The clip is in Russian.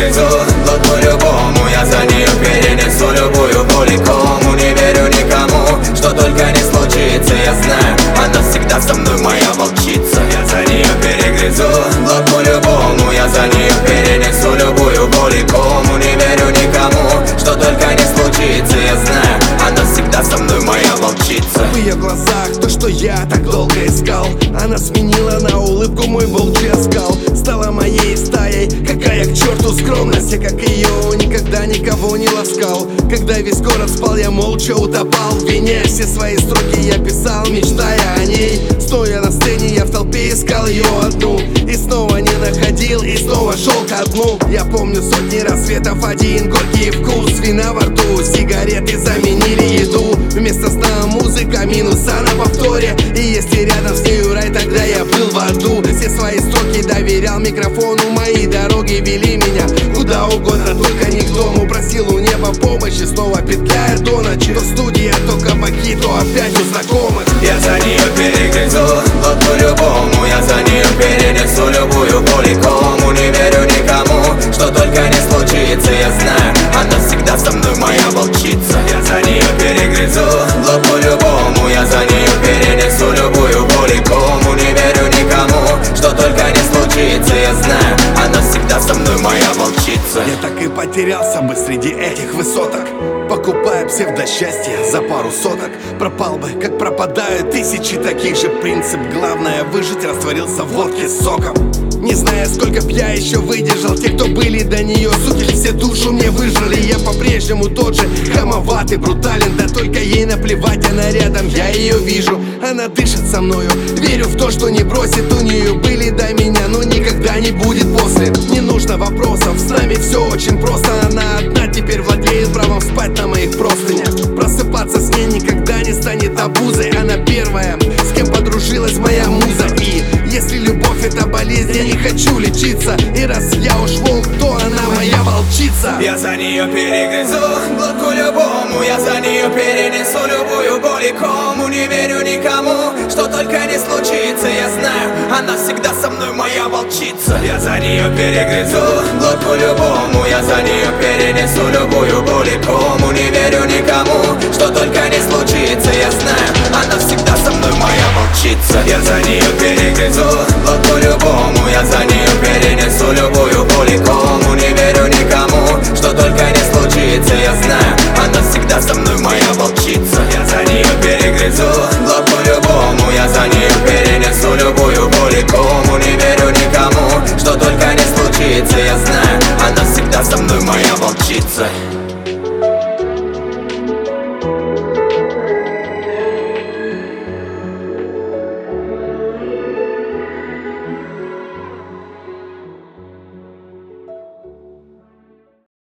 перегрызу глотку любому, я за нее перенесу любую боль и кому. Не верю никому, что только не случится. Я знаю, она всегда со мной, моя волчица. Я за нее перегрызу глотку любому, я за нее перенесу любую боль и кому. Не верю никому, что только не случится. Я знаю, она всегда со мной, моя волчица. В ее глазах то, что я так долго искал, она сменила на улыбку мой волчий оскал. Стала моей стаей, какая к черту скромность. Я как ее никогда никого не ласкал. Когда весь город спал, я молча утопал в вине. Все свои строки я писал, мечтая о ней. Стоя на сцене, я в толпе искал ее одну. И снова не находил, и снова шел ко дну. Я помню сотни рассветов, один горький вкус. Вина во рту, сигареты заменили еду. Вместо сна музыка, минуса на повторе. И если рядом с нею рай, тогда я был в аду. Все свои строки доверял микрофону, мои дороги вели меня куда угодно, только не к дому. Просил у неба помощи, снова петляя до ночи. То студия, то кабаки, то опять у знакомых. Я за нее перегрызу глотку любому, я за нее перенесу любую боль и кому. Не верю никому, что только не случится. Я знаю, она всегда со мной, моя волчица. Я за нее перегрызу глотку любому, я за нее перенесу любую боль и кому. Не верю никому, что только не случится. Я знаю, она всегда со мной, моя волчица. Я так и потерялся бы среди этих высоток, покупая псевдосчастье за пару соток. Пропал бы, как пропадают тысячи таких же. Принцип главное выжить растворился в водке с соком. Не зная, сколько б я еще выдержал. Те, кто были до нее, суки, все душу мне выжрали. Я по-прежнему тот же, хамоватый, брутален. Да только ей наплевать, она рядом, я ее вижу. Она дышит со мною, верю в то, что не бросит. У нее были до меня, но никогда не будет после. Не нужно вопросов, с нами все очень просто. Она одна теперь владеет правом спать на моих простынях. Просыпаться с ней никогда не станет обузой. Она первая, с кем подружилась моя муза. И если любовь это болезнь, я не хочу лечиться. И раз я уж волк, то она моя волчица. Я за нее перегрызу глотку любому, я за нее перенесу любую боль и кому. Не верю никому, что только не случится. Я знаю, она всегда со мной, моя волчица. Я за нее перегрызу глотку любому, я за нее перенесу любую боль и кому. Не верю никому, что только не случится. Я знаю, она всегда со мной, моя волчица. Я за нее перегрызу глотку любому, я за нее перенесу любую боль и кому. Не верю никому, что только не случится. Я знаю, она всегда со мной, моя волчица. Я за нее перегрызу глотку любому, я за нее перенесу любую боль и кому. Не верю никому, что только не случится. Я знаю, она всегда со мной, моя волчица.